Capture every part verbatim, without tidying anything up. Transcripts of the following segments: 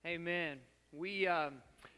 Amen. We, um,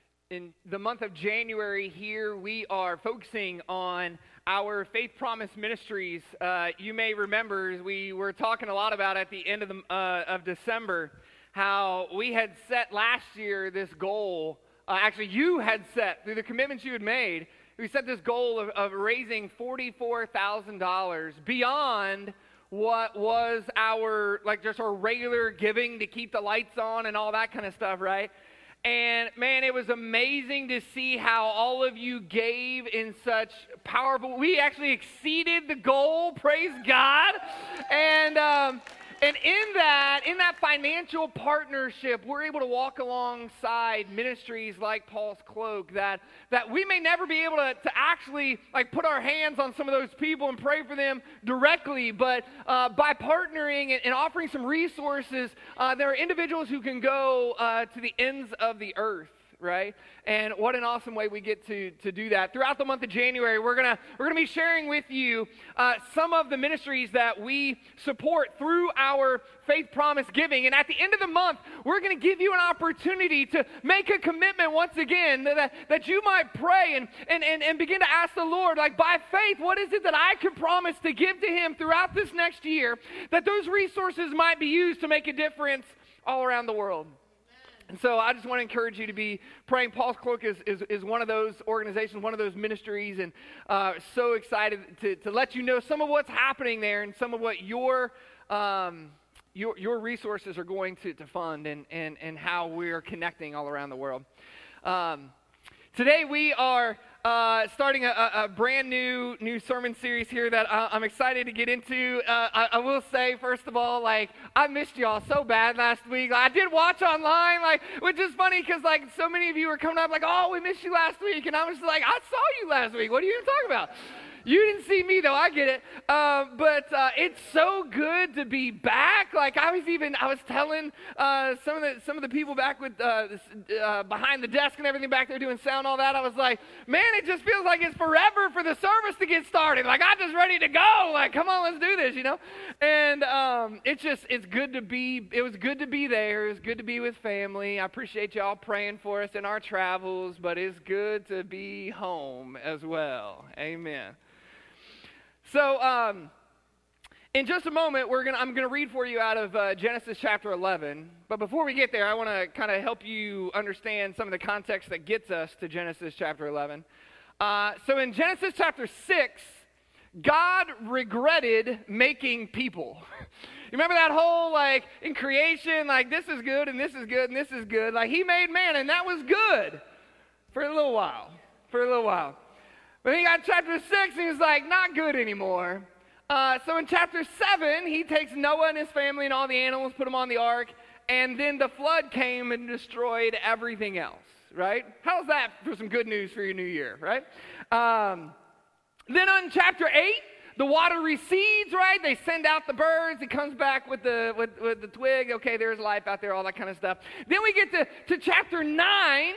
in the month of January here, we are focusing on our Faith Promise Ministries. Uh, you may remember we were talking a lot about at the end of, the, uh, of December how we had set last year this goal. Uh, actually, you had set, through the commitments you had made, we set this goal of, of raising forty-four thousand dollars beyond what was our, like just our regular giving to keep the lights on and all that kind of stuff, right? And man, it was amazing to see how all of you gave in such powerful, we actually exceeded the goal, praise God. And, um, and in that, in that financial partnership, we're able to walk alongside ministries like Paul's Cloak that, that we may never be able to, to actually like put our hands on some of those people and pray for them directly, but uh, by partnering and, and offering some resources, uh, there are individuals who can go uh, to the ends of the earth. Right? And what an awesome way we get to, to do that. Throughout the month of January, we're gonna we're gonna be sharing with you uh, some of the ministries that we support through our Faith Promise Giving. And at the end of the month, we're gonna give you an opportunity to make a commitment once again that, that you might pray and, and, and, and begin to ask the Lord, like by faith, what is it that I can promise to give to Him throughout this next year, that those resources might be used to make a difference all around the world. And so I just want to encourage you to be praying. Paul's Cloak is, is, is one of those organizations, one of those ministries, and uh, so excited to, to let you know some of what's happening there and some of what your um, your, your resources are going to, to fund and, and, and how we're connecting all around the world. Um, today we are Uh, starting a, a brand new new sermon series here that I, I'm excited to get into. Uh, I, I will say, first of all, like, I missed y'all so bad last week. I did watch online, like, which is funny because, like, so many of you were coming up like, oh, we missed you last week. And I was like, I saw you last week. What are you even talking about? You didn't see me, though. I get it. Uh, but uh, it's so good to be back. Like, I was even, I was telling uh, some of the some of the people back with uh, this, uh, behind the desk and everything back there doing sound, all that. I was like, man, it just feels like it's forever for the service to get started. Like, I'm just ready to go. Like, come on, let's do this, you know? And um, it's just, it's good to be, it was good to be there. It was good to be with family. I appreciate y'all praying for us in our travels, but it's good to be home as well. Amen. So, um, in just a moment, we're gonna. I'm gonna read for you out of uh, Genesis chapter eleven. But before we get there, I want to kind of help you understand some of the context that gets us to Genesis chapter eleven. Uh, so, in Genesis chapter six, God regretted making people. You remember that whole, like, in creation, like, this is good and this is good and this is good. Like, He made man, and that was good for a little while. For a little while. But then he got chapter six, and he was like, not good anymore. Uh, so in chapter seven, he takes Noah and his family and all the animals, put them on the ark, and then the flood came and destroyed everything else, right? How's that for some good news for your new year, right? Um, then on chapter eight, the water recedes, right? They send out the birds. It comes back with the with, with the twig. Okay, there's life out there, all that kind of stuff. Then we get to, to chapter nine,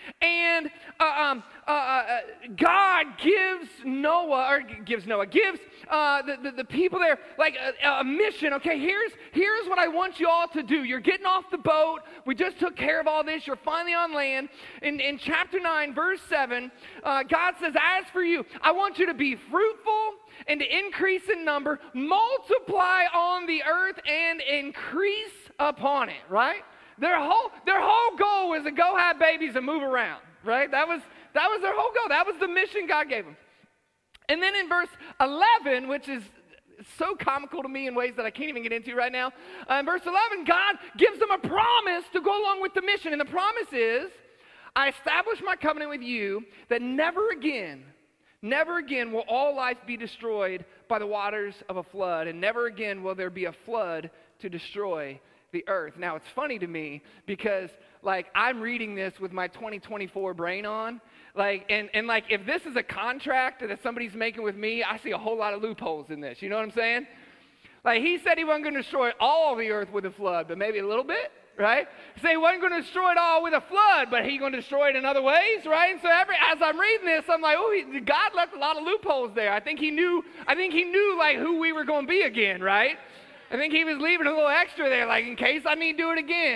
and uh, um, uh, uh, God gives Noah, or gives Noah, gives uh, the, the, the people there like a, a mission. Okay, here's, here's what I want you all to do. You're getting off the boat. We just took care of all this. You're finally on land. In, in chapter nine, verse seven, uh, God says, as for you, I want you to be fruitful and to increase in number, multiply on the earth and increase upon it, right? Their whole their whole goal was to go have babies and move around, right? That was that was their whole goal. That was the mission God gave them. And then in verse eleven, which is so comical to me in ways that I can't even get into right now, uh, in verse eleven, God gives them a promise to go along with the mission. And the promise is, I establish my covenant with you that never again, never again will all life be destroyed by the waters of a flood. And never again will there be a flood to destroy the earth. Now, it's funny to me because, like, I'm reading this with my twenty twenty-four brain on, like, and, and like, if this is a contract that somebody's making with me, I see a whole lot of loopholes in this. You know what I'm saying? Like, He said He wasn't going to destroy all the earth with a flood, but maybe a little bit, right? He said He wasn't going to destroy it all with a flood, but He's going to destroy it in other ways, right? And so every, as I'm reading this, I'm like, oh, he, God left a lot of loopholes there. I think He knew, I think He knew, like, who we were going to be again, right? I think He was leaving a little extra there, like, in case I need to do it again,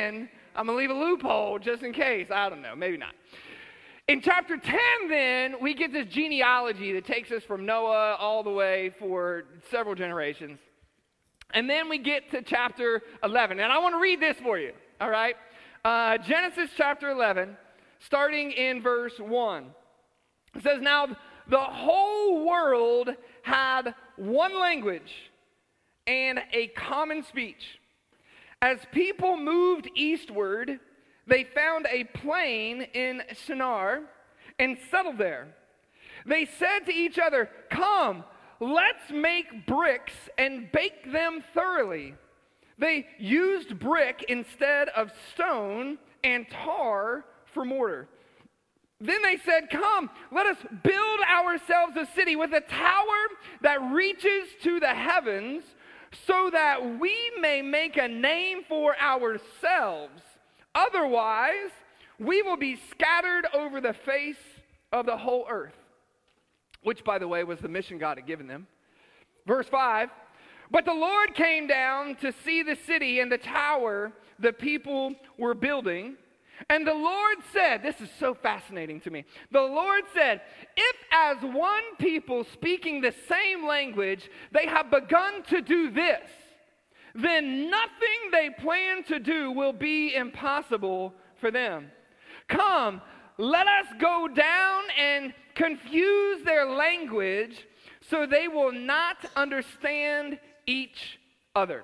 I'm going to leave a loophole just in case. I don't know. Maybe not. In chapter ten, then, we get this genealogy that takes us from Noah all the way for several generations. And then we get to chapter eleven. And I want to read this for you, all right? Uh, Genesis chapter eleven, starting in verse one. It says, now the whole world had one language and a common speech. As people moved eastward, they found a plain in Shinar and settled there. They said to each other, come, let's make bricks and bake them thoroughly. They used brick instead of stone and tar for mortar. Then they said, come, let us build ourselves a city with a tower that reaches to the heavens, so that we may make a name for ourselves. Otherwise, we will be scattered over the face of the whole earth. Which, by the way, was the mission God had given them. Verse five, but the Lord came down to see the city and the tower the people were building. And the Lord said, this is so fascinating to me. The Lord said, if as one people speaking the same language, they have begun to do this, then nothing they plan to do will be impossible for them. Come, let us go down and confuse their language so they will not understand each other.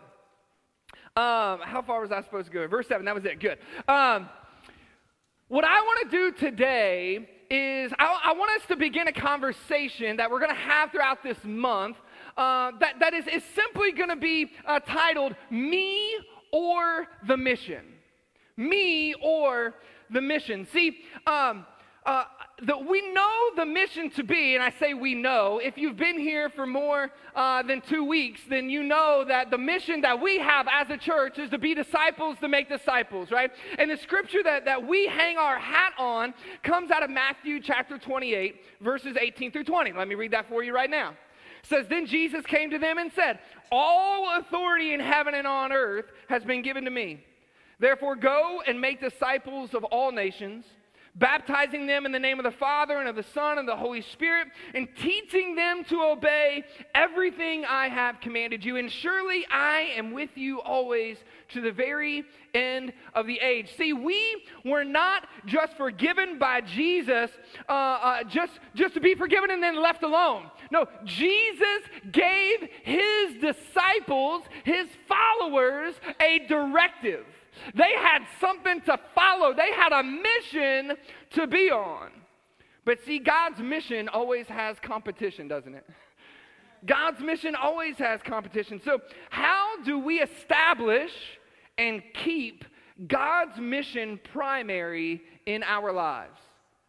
Um, how far was I supposed to go? Verse seven, that was it, good. Um, What I want to do today is I, I want us to begin a conversation that we're going to have throughout this month uh, that, that is, is simply going to be uh, titled, Me or the Mission. Me or the Mission. See, um, uh, the, we know the mission to be, and I say we know, if you've been here for more uh, than two weeks, then you know that the mission that we have as a church is to be disciples, to make disciples, right? And the scripture that, that we hang our hat on comes out of Matthew chapter twenty-eight, verses eighteen through twenty. Let me read that for you right now. It says, then Jesus came to them and said, all authority in heaven and on earth has been given to me. Therefore go and make disciples of all nations, baptizing them in the name of the Father and of the Son and the Holy Spirit, and teaching them to obey everything I have commanded you. And surely I am with you always to the very end of the age. See, we were not just forgiven by Jesus uh, uh, just, just to be forgiven and then left alone. No, Jesus gave his disciples, his followers, a directive. They had something to follow. They had a mission to be on. But see, God's mission always has competition, doesn't it? God's mission always has competition. So how do we establish and keep God's mission primary in our lives?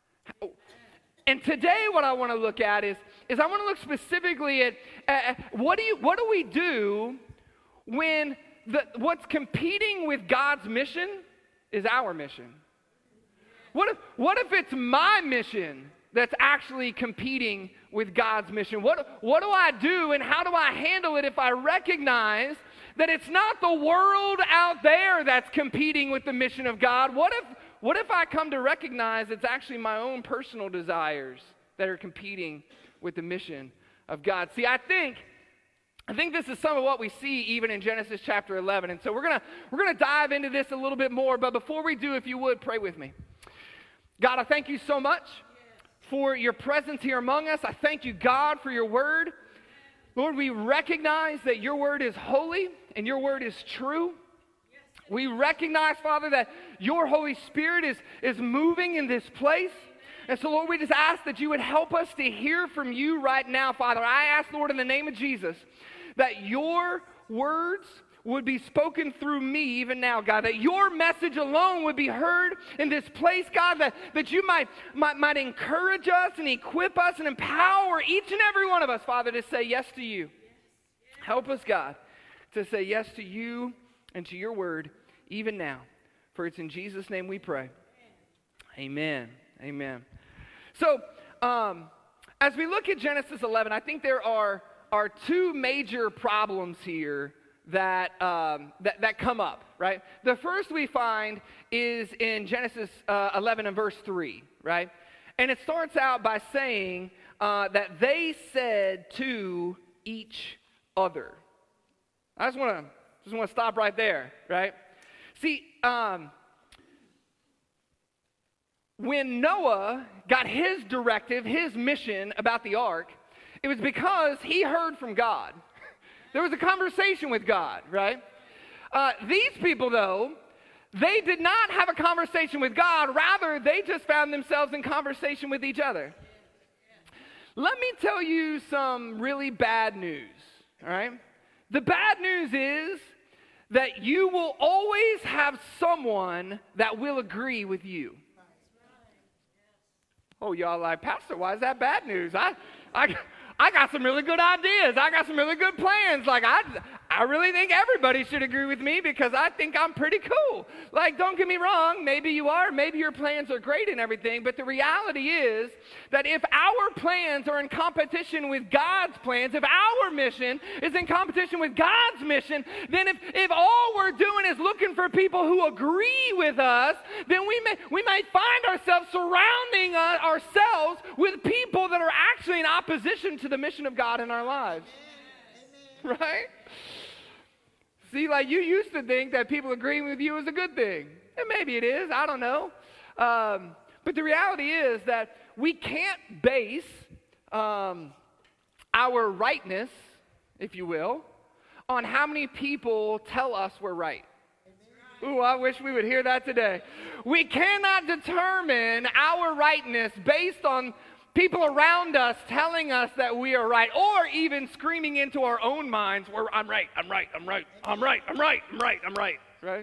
And today what I want to look at is, is I want to look specifically at, at what do you, what do we do when The, what's competing with God's mission is our mission. What if, what if it's my mission that's actually competing with God's mission? What, what do I do and how do I handle it if I recognize that it's not the world out there that's competing with the mission of God? What if, what if I come to recognize it's actually my own personal desires that are competing with the mission of God? See, I think I think this is some of what we see even in Genesis chapter eleven. And so we're going to we're going to dive into this a little bit more, but before we do, if you would, pray with me. God, I thank you so much for your presence here among us. I thank you, God, for your word. Lord, we recognize that your word is holy and your word is true. We recognize, Father, that your Holy Spirit is, is moving in this place. And so, Lord, we just ask that you would help us to hear from you right now, Father. I ask, Lord, in the name of Jesus, that your words would be spoken through me even now, God, that your message alone would be heard in this place, God, that, that you might, might, might encourage us and equip us and empower each and every one of us, Father, to say yes to you. Help us, God, to say yes to you and to your word even now. For it's in Jesus' name we pray. Amen. Amen. So, um, as we look at Genesis eleven, I think there are, are two major problems here that, um, that, that come up, right? The first we find is in Genesis uh, eleven and verse three, right? And it starts out by saying uh, that they said to each other. I just want to just want to stop right there, right? See, um, when Noah got his directive, his mission about the ark, it was because he heard from God. There was a conversation with God, right? Uh, these people, though, they did not have a conversation with God. Rather, they just found themselves in conversation with each other. Let me tell you some really bad news, all right? The bad news is that you will always have someone that will agree with you. Oh, y'all like, Pastor, why is that bad news? I, I, I got some really good ideas. I got some really good plans. Like, I, I really think everybody should agree with me because I think I'm pretty cool. Like, don't get me wrong. Maybe you are. Maybe your plans are great and everything. But the reality is that if our plans are in competition with God's plans, if our mission is in competition with God's mission, then if, if all we're doing is looking for people who agree with us, then we may, we might find ourselves surrounding uh, ourselves with people that are actually in opposition to the mission of God in our lives. Amen. Right? See, like you used to think that people agreeing with you is a good thing. And maybe it is. I don't know. Um, but the reality is that we can't base um, our rightness, if you will, on how many people tell us we're right. Ooh, I wish we would hear that today. We cannot determine our rightness based on people around us telling us that we are right, or even screaming into our own minds, where I'm right, I'm right, I'm right, I'm right, I'm right, I'm right, I'm right, right?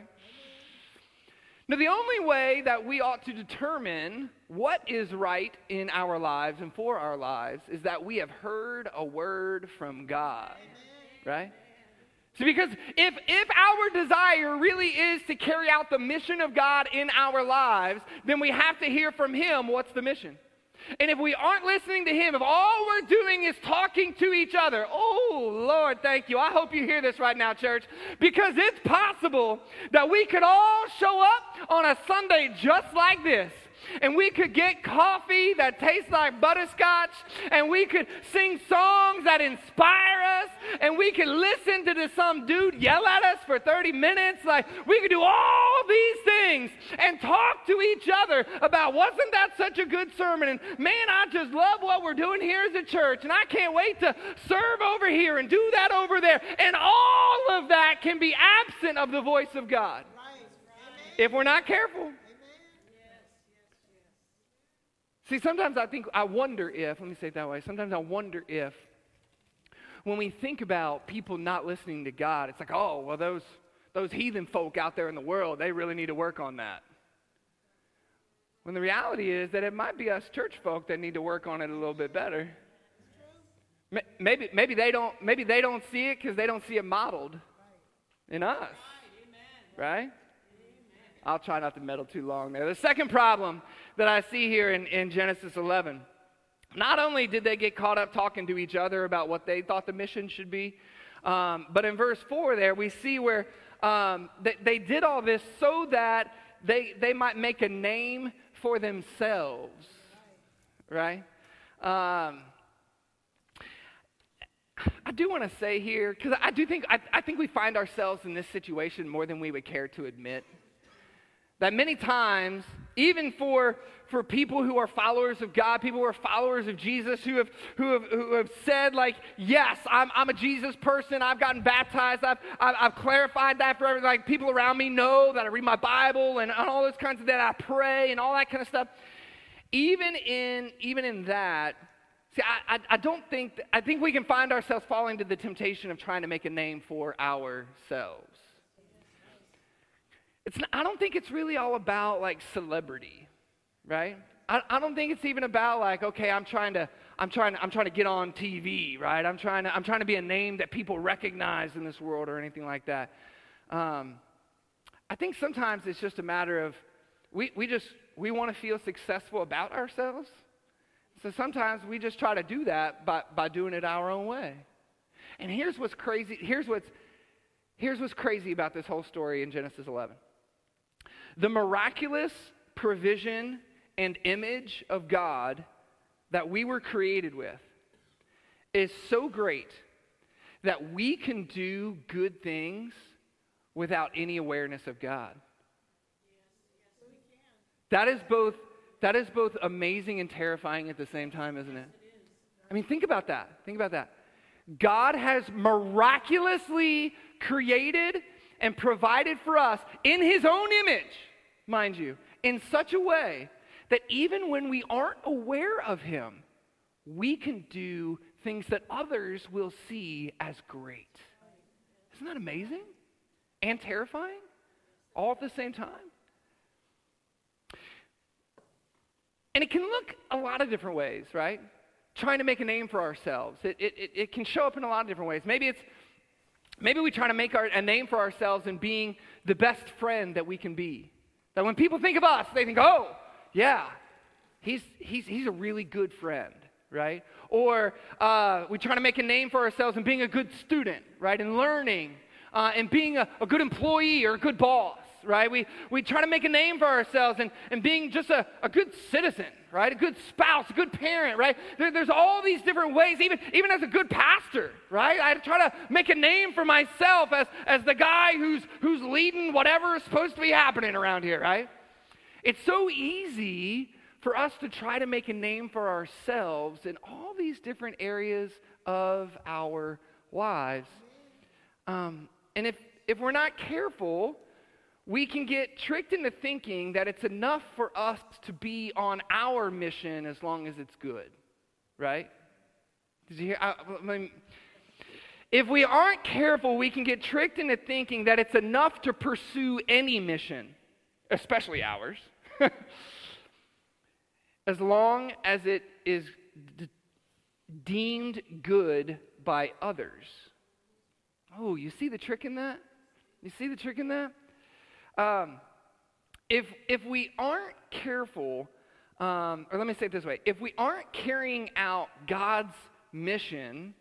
Now, the only way that we ought to determine what is right in our lives and for our lives is that we have heard a word from God, right? See, because if, if our desire really is to carry out the mission of God in our lives, then we have to hear from Him what's the mission. And if we aren't listening to Him, if all we're doing is talking to each other, oh, Lord, thank you. I hope you hear this right now, church, because it's possible that we could all show up on a Sunday just like this. And we could get coffee that tastes like butterscotch, and we could sing songs that inspire us, and we could listen to this, some dude yell at us for thirty minutes. Like, we could do all these things and talk to each other about, wasn't that such a good sermon? And man, I just love what we're doing here as a church, and I can't wait to serve over here and do that over there. And all of that can be absent of the voice of God if we're not careful. See, sometimes I think, I wonder if, let me say it that way, sometimes I wonder if when we think about people not listening to God, it's like, oh, well, those, those heathen folk out there in the world, they really need to work on that. When the reality is that it might be us church folk that need to work on it a little bit better. Maybe, maybe they don't, maybe they don't see it because they don't see it modeled in us, right? I'll try not to meddle too long there. The second problem that I see here in, in Genesis eleven, not only did they get caught up talking to each other about what they thought the mission should be, um, but in verse four there, we see where um, they, they did all this so that they, they might make a name for themselves, right? Um, I do want to say here, because I do think, I, I think we find ourselves in this situation more than we would care to admit. That many times, even for, for people who are followers of God, people who are followers of Jesus, who have who have, who have said, like, yes, I'm, I'm a Jesus person, I've gotten baptized, I've, I've, I've clarified that for everything, like, people around me know that I read my Bible and, and all those kinds of that, I pray and all that kind of stuff. Even in, even in that, see, I, I, I don't think, th- I think we can find ourselves falling to the temptation of trying to make a name for ourselves. It's not, I don't think it's really all about, like, celebrity, right? I, I don't think it's even about, like, okay, I'm trying to, I'm trying to, I'm trying to get on T V, right? I'm trying to, I'm trying to be a name that people recognize in this world or anything like that. Um, I think sometimes it's just a matter of we, we just we want to feel successful about ourselves. So sometimes we just try to do that by by doing it our own way. And here's what's crazy. Here's what's Here's what's crazy about this whole story in Genesis eleven. The miraculous provision and image of God that we were created with is so great that we can do good things without any awareness of God. That is both that is both amazing and terrifying at the same time, isn't it? I mean, think about that. Think about that. God has miraculously created and provided for us in his own image, mind you, in such a way that even when we aren't aware of him, we can do things that others will see as great. Isn't that amazing and terrifying all at the same time? And it can look a lot of different ways, right? Trying to make a name for ourselves. It, it, it, it can show up in a lot of different ways. Maybe it's maybe we try to make our, a name for ourselves in being the best friend that we can be. That when people think of us, they think, oh, yeah, he's he's he's a really good friend, right? Or uh, we try to make a name for ourselves in being a good student, right? And learning, uh, and being a, a good employee or a good boss. Right? We we try to make a name for ourselves and, and being just a, a good citizen, right? A good spouse, a good parent, right? There, there's all these different ways, even, even as a good pastor, right? I try to make a name for myself as, as the guy who's who's leading whatever is supposed to be happening around here, right? It's so easy for us to try to make a name for ourselves in all these different areas of our lives. Um, and if if we're not careful, we can get tricked into thinking that it's enough for us to be on our mission as long as it's good, right? Did you hear? I, I mean, if we aren't careful, we can get tricked into thinking that it's enough to pursue any mission, especially ours, as long as it is d- deemed good by others. Oh, you see the trick in that? You see the trick in that? Um, if if we aren't careful, um, or let me say it this way, if we aren't carrying out God's mission,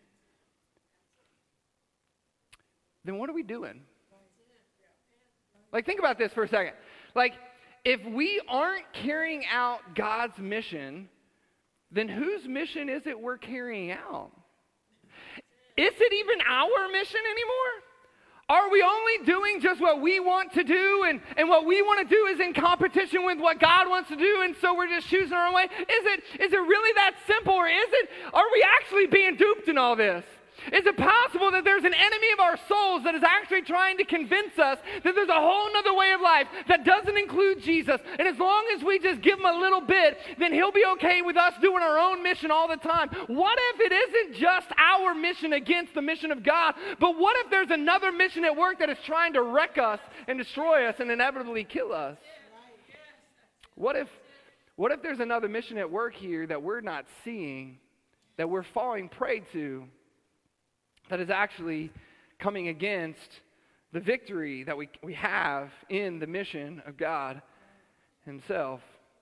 then what are we doing? Like, think about this for a second. Like, if we aren't carrying out God's mission, then whose mission is it we're carrying out? Is it even our mission anymore? Are we only doing just what we want to do, and, and what we want to do is in competition with what God wants to do, and so we're just choosing our own way? Is it is it really that simple, or is it, are we actually being duped in all this? Is it possible that there's an enemy of our souls that is actually trying to convince us that there's a whole other way of life that doesn't include Jesus, and as long as we just give him a little bit, then he'll be okay with us doing our own mission all the time? What if it isn't just our mission against the mission of God, but what if there's another mission at work that is trying to wreck us and destroy us and inevitably kill us? What if, what if there's another mission at work here that we're not seeing, that we're falling prey to, that is actually coming against the victory that we, we have in the mission of God himself?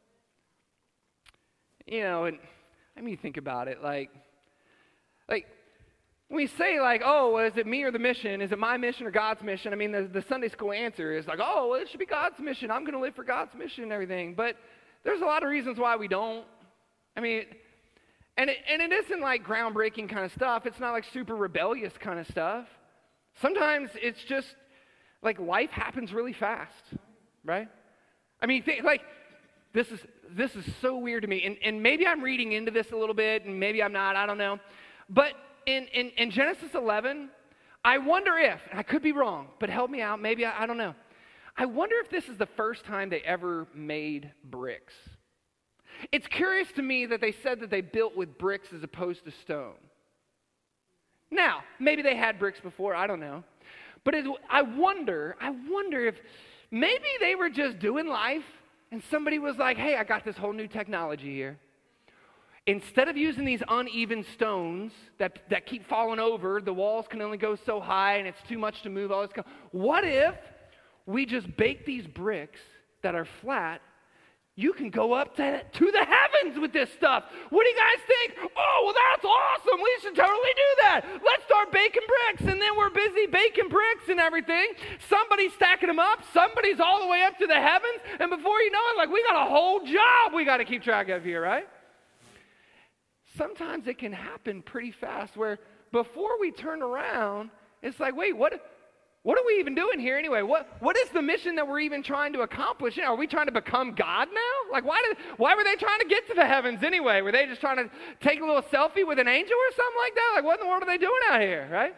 You know, and I mean, think about it. Like, like when we say, like, oh, well, is it me or the mission? Is it my mission or God's mission? I mean, the, the Sunday school answer is like, oh, well, it should be God's mission. I'm going to live for God's mission and everything. But there's a lot of reasons why we don't. I mean, And it, and it isn't like groundbreaking kind of stuff. It's not like super rebellious kind of stuff. Sometimes it's just like life happens really fast, right? I mean, th- like this is this is so weird to me. And, and maybe I'm reading into this a little bit, and maybe I'm not. I don't know. But in, in, in Genesis eleven, I wonder if, and I could be wrong, but help me out. Maybe I, I don't know. I wonder if this is the first time they ever made bricks. It's curious to me that they said that they built with bricks as opposed to stone. Now, maybe they had bricks before, I don't know. But it, I wonder, I wonder if maybe they were just doing life and somebody was like, hey, I got this whole new technology here. Instead of using these uneven stones that, that keep falling over, the walls can only go so high and it's too much to move all this. Co- what if we just bake these bricks that are flat you can go up to, to the heavens with this stuff. What do you guys think? Oh, well, that's awesome. We should totally do that. Let's start baking bricks. And then we're busy baking bricks and everything. Somebody's stacking them up. Somebody's all the way up to the heavens. And before you know it, like, we got a whole job we got to keep track of here, right? Sometimes it can happen pretty fast where before we turn around, it's like, wait, what? What are we even doing here anyway? What What is the mission that we're even trying to accomplish? You know, are we trying to become God now? Like, why did why were they trying to get to the heavens anyway? Were they just trying to take a little selfie with an angel or something like that? Like, what in the world are they doing out here, right?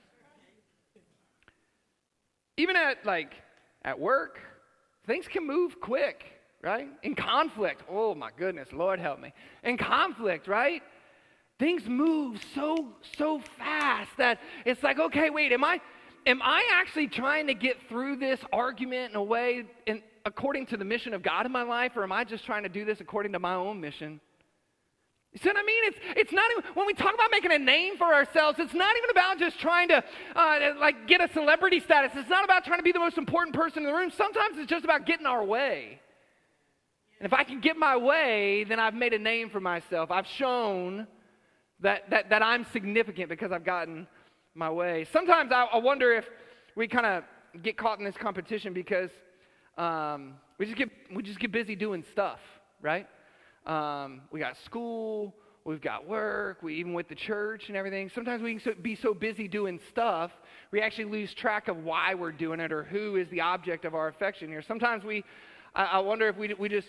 Even at, like, at work, things can move quick, right? In conflict, oh my goodness, Lord help me. In conflict, right? Things move so, so fast that it's like, okay, wait, am I... Am I actually trying to get through this argument in a way in, according to the mission of God in my life, or am I just trying to do this according to my own mission? You see what I mean? It's, it's not even, when we talk about making a name for ourselves, it's not even about just trying to uh, like get a celebrity status. It's not about trying to be the most important person in the room. Sometimes it's just about getting our way. And if I can get my way, then I've made a name for myself. I've shown that, that, that I'm significant because I've gotten my way. Sometimes I, I wonder if we kind of get caught in this competition because um, we just get we just get busy doing stuff, right? Um, we got school, we've got work, we even with the church and everything. Sometimes we can so, be so busy doing stuff, we actually lose track of why we're doing it or who is the object of our affection here. Sometimes we, I, I wonder if we we just,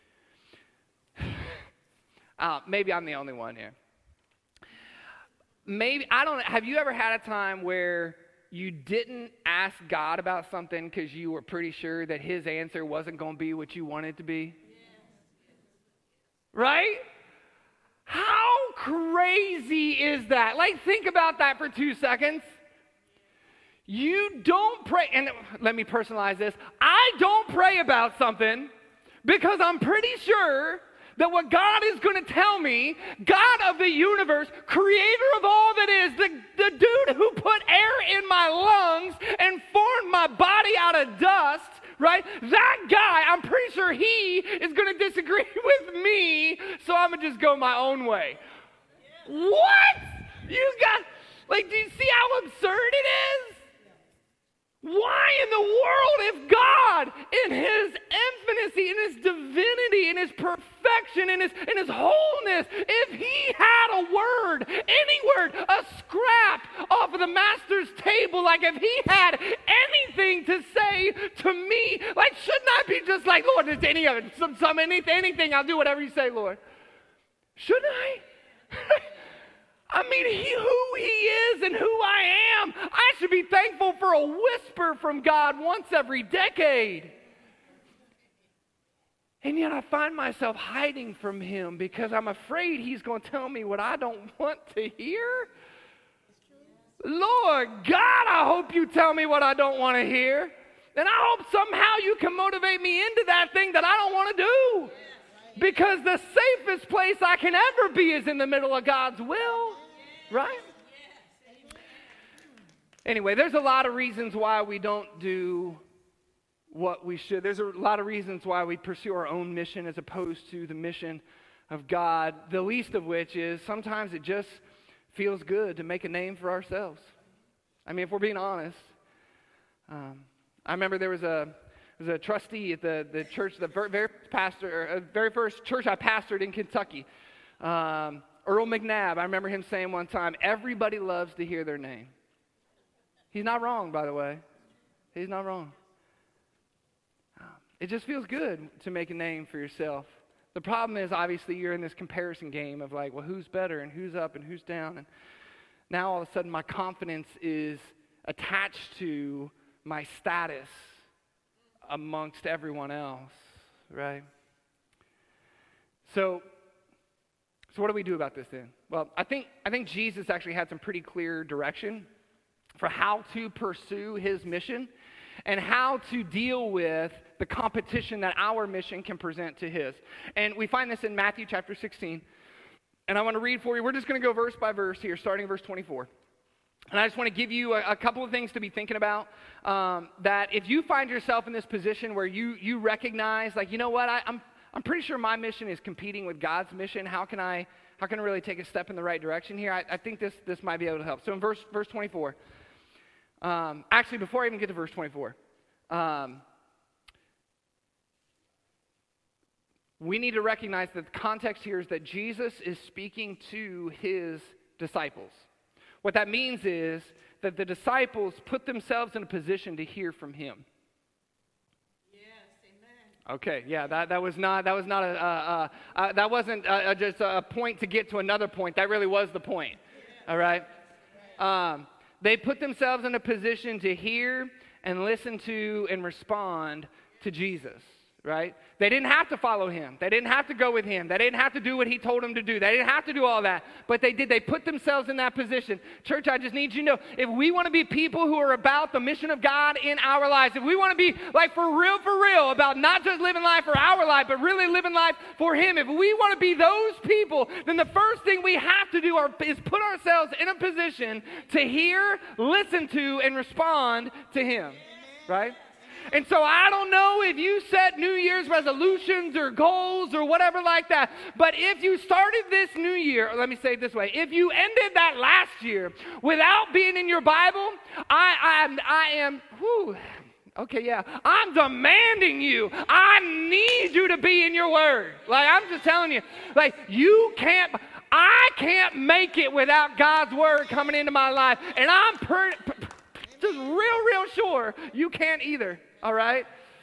uh, maybe I'm the only one here. Maybe, I don't know, have you ever had a time where you didn't ask God about something because you were pretty sure that his answer wasn't going to be what you wanted it to be? Right? How crazy is that? Like, think about that for two seconds. You don't pray, and let me personalize this. I don't pray about something because I'm pretty sure that what God is going to tell me, God of the universe, creator of all that is, the, the dude who put air in my lungs and formed my body out of dust, right? That guy, I'm pretty sure he is going to disagree with me, so I'm going to just go my own way. What? You got, like, do you see how absurd it is? Why in the world, if God, in his infinity, in his divinity, in his perfection, in his, in his wholeness, if he had a word, any word, a scrap off of the master's table, like if he had anything to say to me, like shouldn't I be just like, Lord, there's any other, some, some, anything, anything, I'll do whatever you say, Lord. Shouldn't I? I mean, he, who he is and who I am, I should be thankful for a whisper from God once every decade. And yet I find myself hiding from him because I'm afraid he's going to tell me what I don't want to hear. Lord God, I hope you tell me what I don't want to hear. And I hope somehow you can motivate me into that thing that I don't want to do. Because the safest place I can ever be is in the middle of God's will, right? Anyway, there's a lot of reasons why we don't do what we should. There's a lot of reasons why we pursue our own mission as opposed to the mission of God, the least of which is sometimes it just feels good to make a name for ourselves. I mean, if we're being honest, um, I remember there was a was a trustee at the, the church, the very, very pastor, uh, very first church I pastored in Kentucky, um, Earl McNabb. I remember him saying one time, everybody loves to hear their name. He's not wrong, by the way. He's not wrong. Um, it just feels good to make a name for yourself. The problem is, obviously, you're in this comparison game of like, well, who's better and who's up and who's down. And now all of a sudden my confidence is attached to my status amongst everyone else, right? So, so what do we do about this then? Well, I think I think Jesus actually had some pretty clear direction for how to pursue his mission and how to deal with the competition that our mission can present to his. And we find this in Matthew chapter sixteen. And I want to read for you. We're just going to go verse by verse here, starting in verse twenty-four. And I just want to give you a, a couple of things to be thinking about, um, that if you find yourself in this position where you you recognize, like, you know what, I, I'm I'm pretty sure my mission is competing with God's mission. How can I, how can I really take a step in the right direction here? I, I think this, this might be able to help. So in verse, verse twenty-four, um, actually, before I even get to verse twenty-four, um, we need to recognize that the context here is that Jesus is speaking to his disciples. What that means is that the disciples put themselves in a position to hear from him. Okay, yeah, that, that was not that was not a uh, uh, uh, that wasn't uh, just a point to get to another point. That really was the point. All right. Um, they put themselves in a position to hear and listen to and respond to Jesus. Right? They didn't have to follow him. They didn't have to go with him. They didn't have to do what he told them to do. They didn't have to do all that. But they did. They put themselves in that position. Church, I just need you to know, if we want to be people who are about the mission of God in our lives, if we want to be like for real, for real, about not just living life for our life, but really living life for him, if we want to be those people, then the first thing we have to do are, is put ourselves in a position to hear, listen to, and respond to him. Right? And so I don't know if you set New Year's resolutions or goals or whatever like that, but if you started this new year, let me say it this way, if you ended that last year without being in your Bible, I, I, I am, whew, okay, yeah, I'm demanding you. I need you to be in your word. Like, I'm just telling you, like, you can't, I can't make it without God's word coming into my life, and I'm per, per, just real, real sure you can't either. All right?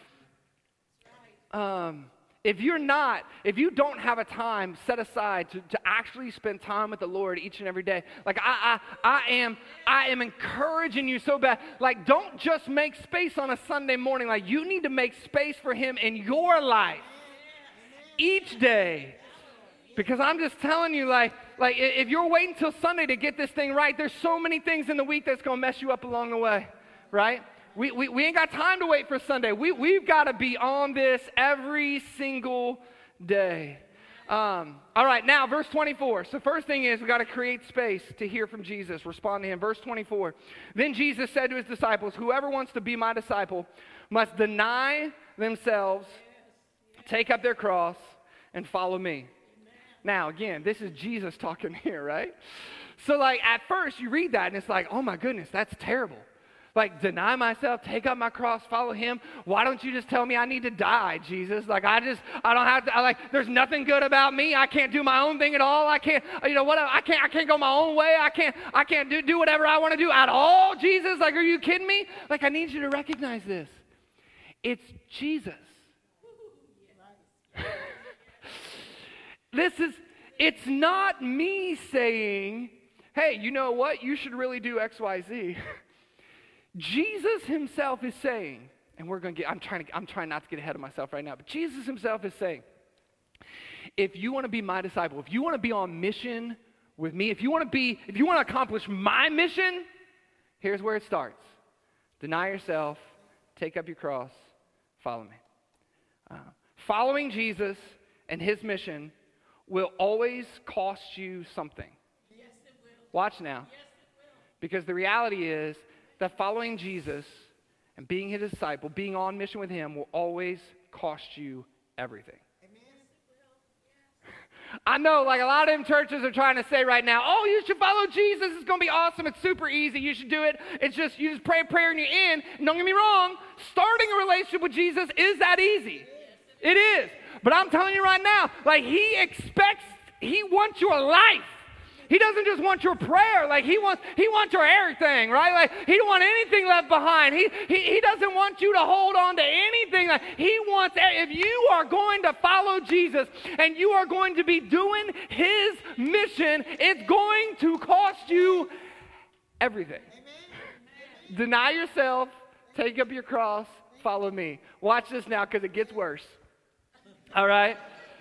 Um, if you're not, if you don't have a time set aside to, to actually spend time with the Lord each and every day, like I, I, I am, I am encouraging you so bad. Like, don't just make space on a Sunday morning. Like, you need to make space for him in your life each day. Because I'm just telling you, like, like if you're waiting till Sunday to get this thing right, there's so many things in the week that's going to mess you up along the way, right? We, we, we ain't got time to wait for Sunday. We, we've got to be on this every single day. Um, all right, now verse twenty-four. So first thing is we got to create space to hear from Jesus, respond to him. Verse twenty-four. Then Jesus said to his disciples, whoever wants to be my disciple must deny themselves, take up their cross, and follow me. Now, again, this is Jesus talking here, right? So like at first you read that and it's like, oh my goodness, that's terrible. Like, deny myself, take up my cross, follow him. Why don't you just tell me I need to die, Jesus? Like, I just, I don't have to, I like, there's nothing good about me. I can't do my own thing at all. I can't, you know, what, I can't, I can't go my own way. I can't, I can't do, do whatever I want to do at all, Jesus. Like, are you kidding me? Like, I need you to recognize this. It's Jesus. This is, it's not me saying, hey, you know what? You should really do X, Y, Z. Jesus himself is saying, and we're going to get, I'm trying to, I'm trying not to get ahead of myself right now, but Jesus himself is saying, if you want to be my disciple, if you want to be on mission with me, if you want to be, if you want to accomplish my mission, here's where it starts. Deny yourself, take up your cross, follow me. Uh, following Jesus and his mission will always cost you something. Yes, it will. Watch now. Yes, it will. Because the reality is, that following Jesus and being his disciple, being on mission with him, will always cost you everything. Amen. I know, like a lot of them churches are trying to say right now, oh, you should follow Jesus. It's going to be awesome. It's super easy. You should do it. It's just, you just pray a prayer and you're in. And don't get me wrong, starting a relationship with Jesus is that easy. It is. But I'm telling you right now, like he expects, he wants your life. He doesn't just want your prayer. Like he wants, he wants your everything, right? Like he don't want anything left behind. He, he, he doesn't want you to hold on to anything. Like he wants, if you are going to follow Jesus and you are going to be doing his mission, it's going to cost you everything. Amen. Deny yourself, take up your cross, follow me. Watch this now because it gets worse. All right?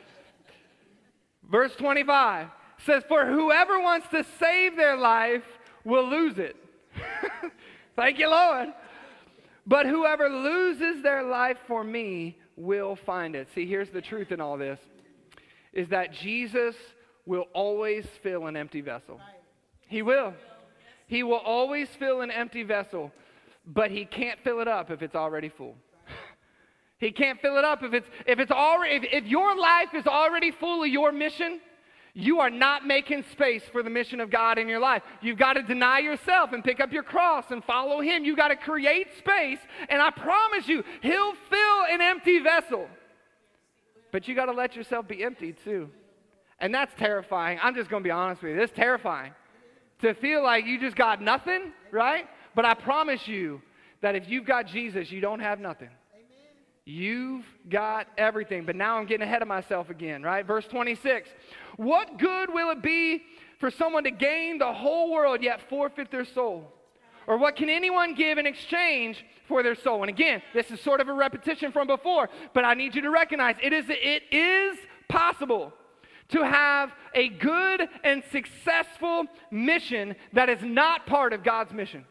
Verse twenty-five. Says, for whoever wants to save their life will lose it. Thank you, Lord. But whoever loses their life for me will find it. See, here's the truth in all this, is that Jesus will always fill an empty vessel. He will. He will always fill an empty vessel, but he can't fill it up if it's already full. He can't fill it up. If it's if it's already if, if your life is already full of your mission, you are not making space for the mission of God in your life. You've got to deny yourself and pick up your cross and follow him. You've got to create space, and I promise you, he'll fill an empty vessel. But you got to let yourself be emptied too. And that's terrifying. I'm just going to be honest with you. It's terrifying to feel like you just got nothing, right? But I promise you that if you've got Jesus, you don't have nothing. You've got everything. But now I'm getting ahead of myself again, right? Verse twenty-six. What good will it be for someone to gain the whole world yet forfeit their soul? Or what can anyone give in exchange for their soul? And again, this is sort of a repetition from before, but I need you to recognize it is, it is possible to have a good and successful mission that is not part of God's mission.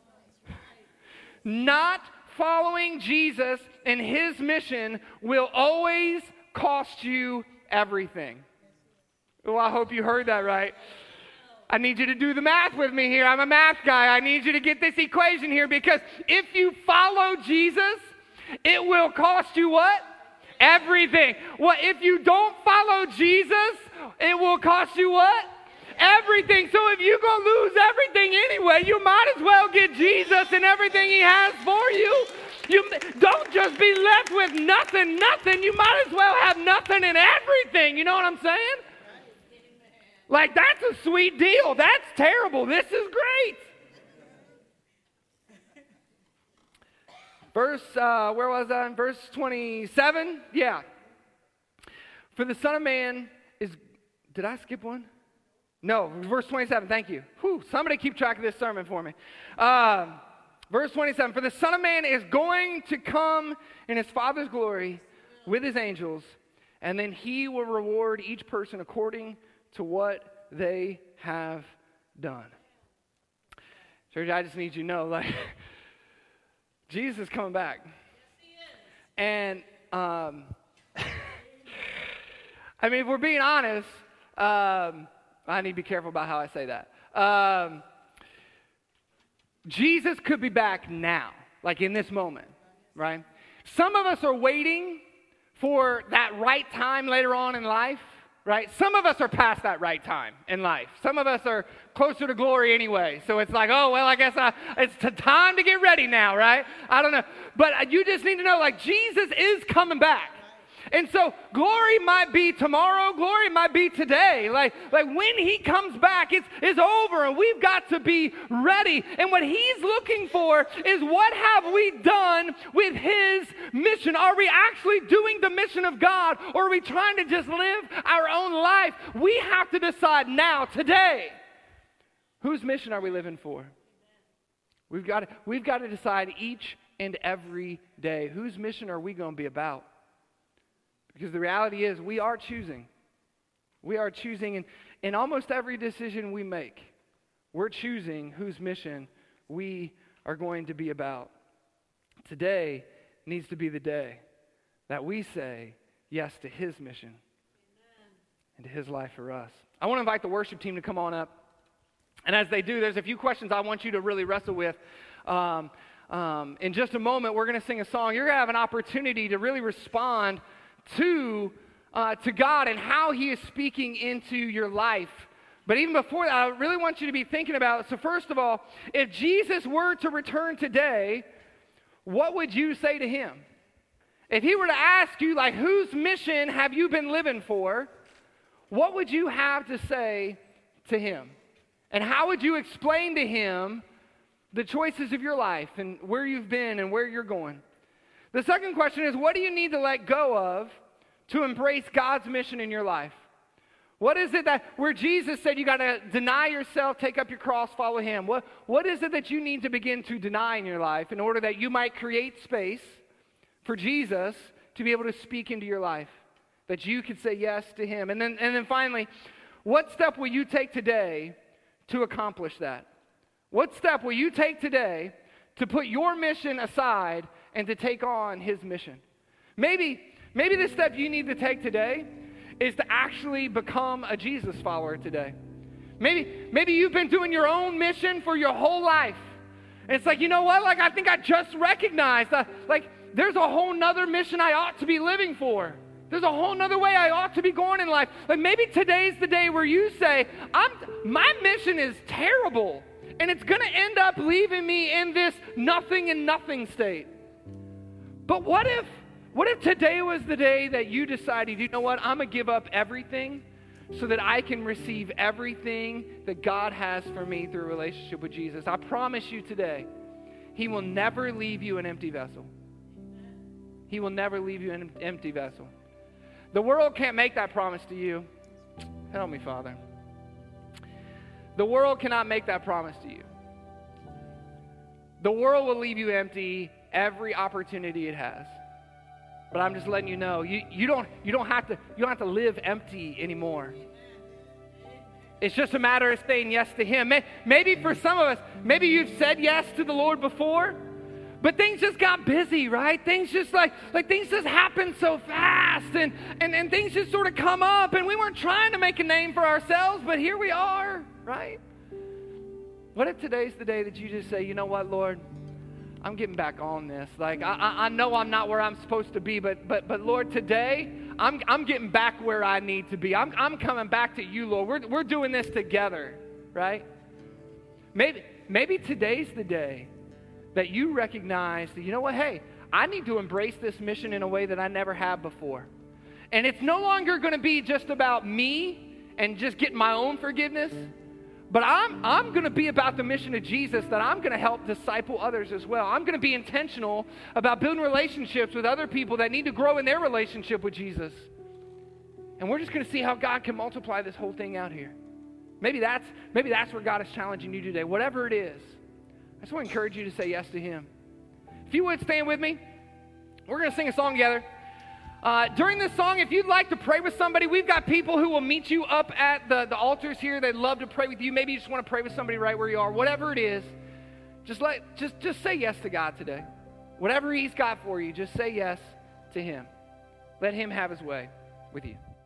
Not following Jesus and his mission will always cost you everything. Well, I hope you heard that right. I need you to do the math with me here. I'm a math guy. I need you to get this equation here, because if you follow Jesus, it will cost you what? Everything. Well, if you don't follow Jesus, it will cost you what? Everything. So if you're going to lose everything anyway, you might as well get Jesus and everything he has for you. You don't just be left with nothing, nothing. You might as well have nothing and everything. You know what I'm saying? Like, that's a sweet deal. That's terrible. This is great. Verse, uh, where was I? Verse twenty-seven? Yeah. For the Son of Man is, did I skip one? No, verse twenty-seven, thank you. Whew, somebody keep track of this sermon for me. Uh, verse twenty-seven, for the Son of Man is going to come in his Father's glory with his angels, and then he will reward each person according to what they have done. Church, I just need you to know, like, Jesus is coming back. Yes, he is. And, um, I mean, if we're being honest, um, I need to be careful about how I say that. Um, Jesus could be back now, like in this moment, right? Some of us are waiting for that right time later on in life, right? Some of us are past that right time in life. Some of us are closer to glory anyway. So it's like, oh, well, I guess I, it's t- time to get ready now, right? I don't know. But you just need to know, like, Jesus is coming back. And so glory might be tomorrow, glory might be today. Like, like when he comes back, it's, it's over, and we've got to be ready. And what he's looking for is, what have we done with his mission? Are we actually doing the mission of God, or are we trying to just live our own life? We have to decide now, today, whose mission are we living for? We've got to, we've got to decide each and every day, whose mission are we going to be about? Because the reality is, we are choosing. We are choosing in, in almost every decision we make. We're choosing whose mission we are going to be about. Today needs to be the day that we say yes to his mission. Amen. And to his life for us. I want to invite the worship team to come on up. And as they do, there's a few questions I want you to really wrestle with. Um, um, in just a moment, we're going to sing a song. You're going to have an opportunity to really respond to uh, to God and how he is speaking into your life. But even before that, I really want you to be thinking about, so first of all, if Jesus were to return today, what would you say to him? If he were to ask you, like, whose mission have you been living for, what would you have to say to him? And how would you explain to him the choices of your life and where you've been and where you're going? The second question is, what do you need to let go of to embrace God's mission in your life? What is it that, where Jesus said you got to deny yourself, take up your cross, follow him? What, what is it that you need to begin to deny in your life in order that you might create space for Jesus to be able to speak into your life? That you could say yes to him. And then, and then finally, what step will you take today to accomplish that? What step will you take today to put your mission aside and to take on his mission? Maybe, maybe the step you need to take today is to actually become a Jesus follower today. Maybe, maybe you've been doing your own mission for your whole life. And it's like, you know what? Like, I think I just recognized that, like, there's a whole nother mission I ought to be living for. There's a whole nother way I ought to be going in life. Like maybe today's the day where you say, I'm, my mission is terrible, and it's going to end up leaving me in this nothing and nothing state. But what if, what if today was the day that you decided, you know what, I'm going to give up everything so that I can receive everything that God has for me through a relationship with Jesus? I promise you today, He will never leave you an empty vessel. He will never leave you an empty vessel. The world can't make that promise to you. Help me, Father. The world cannot make that promise to you. The world will leave you empty every opportunity it has. But I'm just letting you know, you, you don't you don't have to you don't have to live empty anymore. It's just a matter of saying yes to Him. Maybe for some of us, maybe you've said yes to the Lord before, but things just got busy, right? Things just like, like things just happen so fast, and, and, and things just sort of come up, and we weren't trying to make a name for ourselves, but here we are, right? What if today's the day that you just say, you know what, Lord, I'm getting back on this. Like, I, I, I know I'm not where I'm supposed to be, but but but Lord, today, I'm I'm getting back where I need to be. I'm I'm coming back to you, Lord. We're we're doing this together, right? Maybe maybe today's the day that you recognize that, you know what, hey, I need to embrace this mission in a way that I never have before. And it's no longer going to be just about me and just getting my own forgiveness, but I'm, I'm going to be about the mission of Jesus, that I'm going to help disciple others as well. I'm going to be intentional about building relationships with other people that need to grow in their relationship with Jesus. And we're just going to see how God can multiply this whole thing out here. Maybe that's, maybe that's where God is challenging you today. Whatever it is, I just want to encourage you to say yes to Him. If you would, stand with me. We're going to sing a song together. Uh, during this song, if you'd like to pray with somebody, we've got people who will meet you up at the, the altars here. They'd love to pray with you. Maybe you just want to pray with somebody right where you are. Whatever it is, just let just just say yes to God today. Whatever He's got for you, just say yes to Him. Let Him have His way with you.